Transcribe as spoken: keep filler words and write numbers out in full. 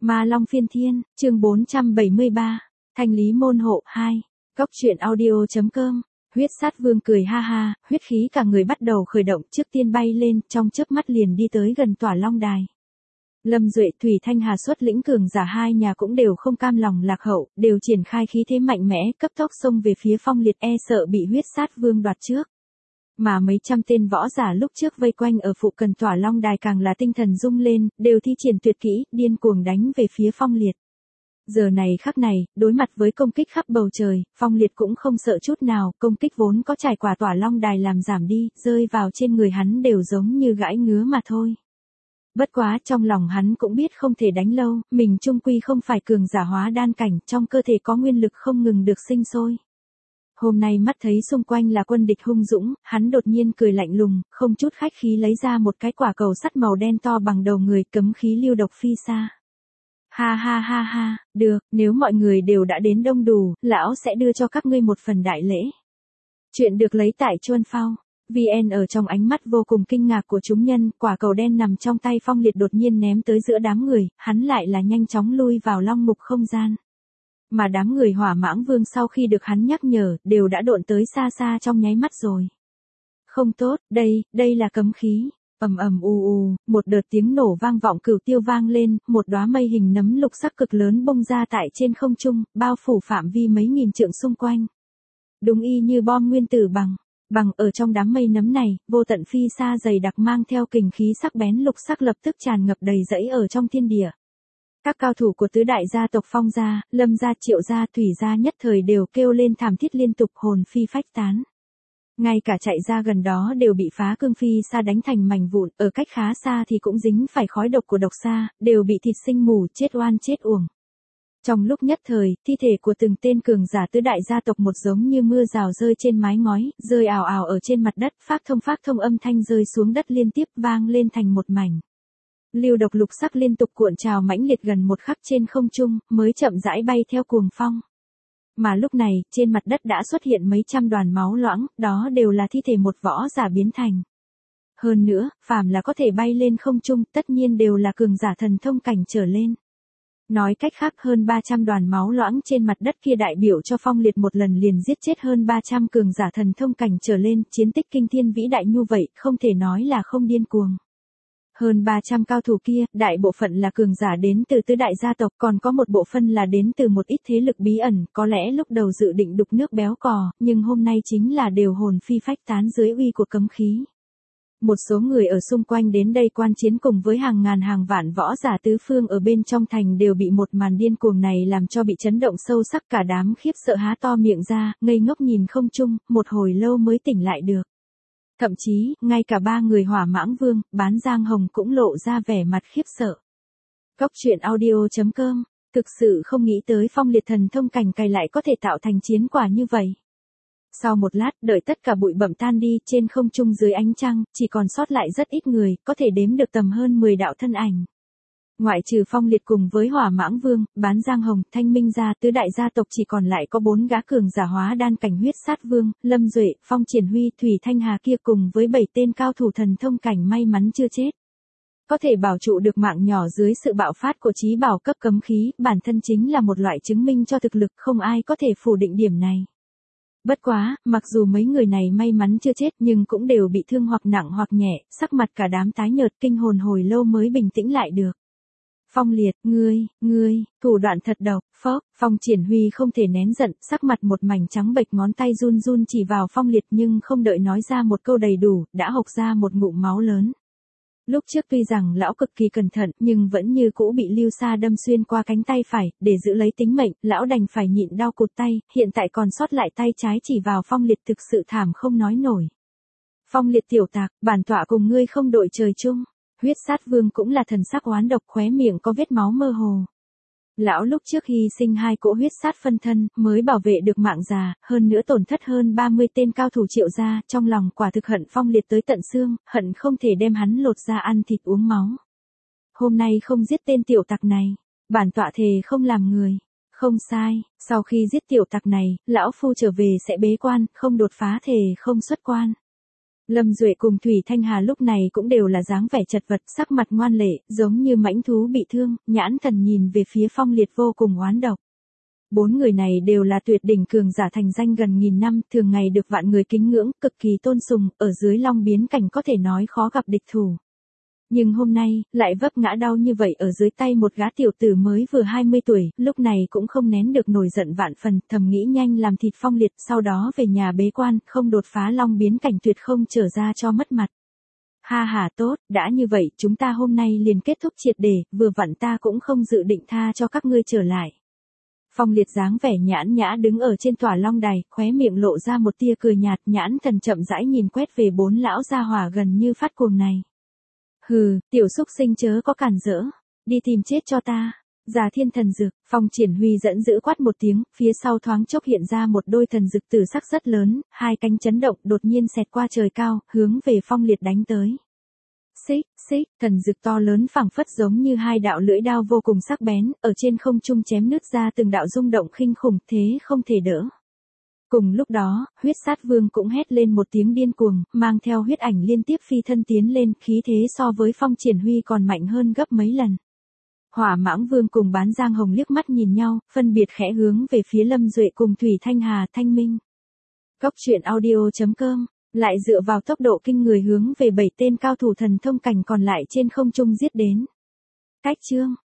Ma Long Phiên Thiên, chương bốn trăm bảy mươi ba, Thanh lý môn hộ hai, Cốc truyện audio.com, huyết sát vương cười ha ha, huyết khí cả người bắt đầu khởi động, trước tiên bay lên, trong chớp mắt liền đi tới gần tỏa long đài. Lâm Duệ, Thủy Thanh Hà xuất lĩnh cường giả hai nhà cũng đều không cam lòng lạc hậu, đều triển khai khí thế mạnh mẽ, cấp tốc xông về phía Phong Liệt, e sợ bị huyết sát vương đoạt trước. Mà mấy trăm tên võ giả lúc trước vây quanh ở phụ cận tỏa long đài càng là tinh thần rung lên, đều thi triển tuyệt kỹ, điên cuồng đánh về phía Phong Liệt. Giờ này khắc này, đối mặt với công kích khắp bầu trời, Phong Liệt cũng không sợ chút nào, công kích vốn có trải qua tỏa long đài làm giảm đi, rơi vào trên người hắn đều giống như gãi ngứa mà thôi. Bất quá trong lòng hắn cũng biết không thể đánh lâu, mình chung quy không phải cường giả hóa đan cảnh, trong cơ thể có nguyên lực không ngừng được sinh sôi. Hôm nay mắt thấy xung quanh là quân địch hung dũng, hắn đột nhiên cười lạnh lùng, không chút khách khí lấy ra một cái quả cầu sắt màu đen to bằng đầu người, cấm khí lưu độc phi xa. Ha ha ha ha, được, nếu mọi người đều đã đến đông đủ, lão sẽ đưa cho các ngươi một phần đại lễ. Chuyện được lấy tại Chuân Phao. vê en ở trong ánh mắt vô cùng kinh ngạc của chúng nhân, quả cầu đen nằm trong tay Phong Liệt đột nhiên ném tới giữa đám người, hắn lại là nhanh chóng lui vào long mục không gian. Mà đám người Hỏa Mãng Vương sau khi được hắn nhắc nhở, đều đã độn tới xa xa trong nháy mắt rồi. Không tốt, đây, đây là cấm khí. Ầm ầm u u, một đợt tiếng nổ vang vọng cửu tiêu vang lên, một đóa mây hình nấm lục sắc cực lớn bung ra tại trên không trung, bao phủ phạm vi mấy nghìn trượng xung quanh. Đúng y như bom nguyên tử bằng, bằng ở trong đám mây nấm này, vô tận phi xa dày đặc mang theo kình khí sắc bén lục sắc lập tức tràn ngập đầy rẫy ở trong thiên địa. Các cao thủ của tứ đại gia tộc Phong gia, Lâm gia, Triệu gia, Thủy gia nhất thời đều kêu lên thảm thiết liên tục, hồn phi phách tán. Ngay cả chạy ra gần đó đều bị phá cương phi sa đánh thành mảnh vụn, ở cách khá xa thì cũng dính phải khói độc của độc sa, đều bị thịt sinh mù, chết oan chết uổng. Trong lúc nhất thời, thi thể của từng tên cường giả tứ đại gia tộc một giống như mưa rào rơi trên mái ngói, rơi ào ào ở trên mặt đất, phác thông phác thông âm thanh rơi xuống đất liên tiếp vang lên thành một mảnh. Lưu độc lục sắc liên tục cuộn trào mãnh liệt gần một khắc trên không trung, mới chậm rãi bay theo cuồng phong. Mà lúc này, trên mặt đất đã xuất hiện mấy trăm đoàn máu loãng, đó đều là thi thể một võ giả biến thành. Hơn nữa, phàm là có thể bay lên không trung, tất nhiên đều là cường giả thần thông cảnh trở lên. Nói cách khác, hơn ba trăm đoàn máu loãng trên mặt đất kia đại biểu cho Phong Liệt một lần liền giết chết hơn ba trăm cường giả thần thông cảnh trở lên, chiến tích kinh thiên vĩ đại như vậy, không thể nói là không điên cuồng. Hơn ba trăm cao thủ kia, đại bộ phận là cường giả đến từ tứ đại gia tộc, còn có một bộ phân là đến từ một ít thế lực bí ẩn, có lẽ lúc đầu dự định đục nước béo cò, nhưng hôm nay chính là đều hồn phi phách tán dưới uy của cấm khí. Một số người ở xung quanh đến đây quan chiến cùng với hàng ngàn hàng vạn võ giả tứ phương ở bên trong thành đều bị một màn điên cuồng này làm cho bị chấn động sâu sắc, cả đám khiếp sợ há to miệng ra, ngây ngốc nhìn không trung, một hồi lâu mới tỉnh lại được. Thậm chí, ngay cả ba người Hỏa Mãng Vương, Bán Giang Hồng cũng lộ ra vẻ mặt khiếp sợ. Cốc truyện audio.com, thực sự không nghĩ tới Phong Liệt thần thông cảnh cày lại có thể tạo thành chiến quả như vậy. Sau một lát, đợi tất cả bụi bặm tan đi, trên không trung dưới ánh trăng, chỉ còn sót lại rất ít người, có thể đếm được tầm hơn mười đạo thân ảnh. Ngoại trừ Phong Liệt cùng với Hỏa Mãng Vương, Bán Giang Hồng, Thanh Minh gia, tứ đại gia tộc chỉ còn lại có bốn gã cường giả hóa đan cảnh huyết sát vương, Lâm Duệ, Phong Triển Huy, Thủy Thanh Hà kia cùng với bảy tên cao thủ thần thông cảnh may mắn chưa chết. Có thể bảo trụ được mạng nhỏ dưới sự bạo phát của chí bảo cấp cấm khí, bản thân chính là một loại chứng minh cho thực lực, không ai có thể phủ định điểm này. Bất quá, mặc dù mấy người này may mắn chưa chết nhưng cũng đều bị thương hoặc nặng hoặc nhẹ, sắc mặt cả đám tái nhợt, kinh hồn hồi lâu mới bình tĩnh lại được. Phong Liệt, ngươi, ngươi, thủ đoạn thật độc, phốc, Phong Triển Huy không thể nén giận, sắc mặt một mảnh trắng bệch, ngón tay run run chỉ vào Phong Liệt nhưng không đợi nói ra một câu đầy đủ, đã hộc ra một ngụm máu lớn. Lúc trước tuy rằng lão cực kỳ cẩn thận nhưng vẫn như cũ bị lưu sa đâm xuyên qua cánh tay phải, để giữ lấy tính mệnh, lão đành phải nhịn đau cụt tay, hiện tại còn sót lại tay trái chỉ vào Phong Liệt thực sự thảm không nói nổi. Phong Liệt tiểu tạc, bản tọa cùng ngươi không đội trời chung. Huyết sát vương cũng là thần sắc oán độc, khóe miệng có vết máu mơ hồ. Lão lúc trước hy sinh hai cỗ huyết sát phân thân, mới bảo vệ được mạng già, hơn nữa tổn thất hơn ba mươi tên cao thủ Triệu gia, trong lòng quả thực hận Phong Liệt tới tận xương, hận không thể đem hắn lột ra ăn thịt uống máu. Hôm nay không giết tên tiểu tặc này, bản tọa thề không làm người. Không sai, sau khi giết tiểu tặc này, lão phu trở về sẽ bế quan, không đột phá thề không xuất quan. Lâm Duệ cùng Thủy Thanh Hà lúc này cũng đều là dáng vẻ chật vật, sắc mặt ngoan lệ, giống như mãnh thú bị thương, nhãn thần nhìn về phía Phong Liệt vô cùng oán độc. Bốn người này đều là tuyệt đỉnh cường giả thành danh gần nghìn năm, thường ngày được vạn người kính ngưỡng, cực kỳ tôn sùng, ở dưới Long biến cảnh có thể nói khó gặp địch thủ. Nhưng hôm nay, lại vấp ngã đau như vậy ở dưới tay một gã tiểu tử mới vừa hai mươi tuổi, lúc này cũng không nén được nổi giận vạn phần, thầm nghĩ nhanh làm thịt Phong Liệt, sau đó về nhà bế quan, không đột phá Long biến cảnh tuyệt không trở ra cho mất mặt. Ha ha tốt, đã như vậy, chúng ta hôm nay liền kết thúc triệt để, vừa vặn ta cũng không dự định tha cho các ngươi trở lại. Phong Liệt dáng vẻ nhãn nhã đứng ở trên tòa long đài, khóe miệng lộ ra một tia cười nhạt, nhãn thần chậm rãi nhìn quét về bốn lão gia hỏa gần như phát cuồng này. Hừ, tiểu xúc sinh chớ có cản rỡ, đi tìm chết cho ta. Già thiên thần dược, Phong Triển Huy giận dữ quát một tiếng, phía sau thoáng chốc hiện ra một đôi thần dược tử sắc rất lớn, hai cánh chấn động đột nhiên xẹt qua trời cao, hướng về Phong Liệt đánh tới. Xích, xích, thần dược to lớn phảng phất giống như hai đạo lưỡi đao vô cùng sắc bén, ở trên không trung chém nứt ra từng đạo rung động khinh khủng, thế không thể đỡ. Cùng lúc đó, huyết sát vương cũng hét lên một tiếng điên cuồng, mang theo huyết ảnh liên tiếp phi thân tiến lên, khí thế so với Phong Triển Huy còn mạnh hơn gấp mấy lần. Hỏa Mãng Vương cùng Bán Giang Hồng liếc mắt nhìn nhau, phân biệt khẽ hướng về phía Lâm Duệ cùng Thủy Thanh Hà, Thanh Minh. Cốc truyện audio chấm com lại dựa vào tốc độ kinh người hướng về bảy tên cao thủ thần thông cảnh còn lại trên không trung giết đến. Cách chương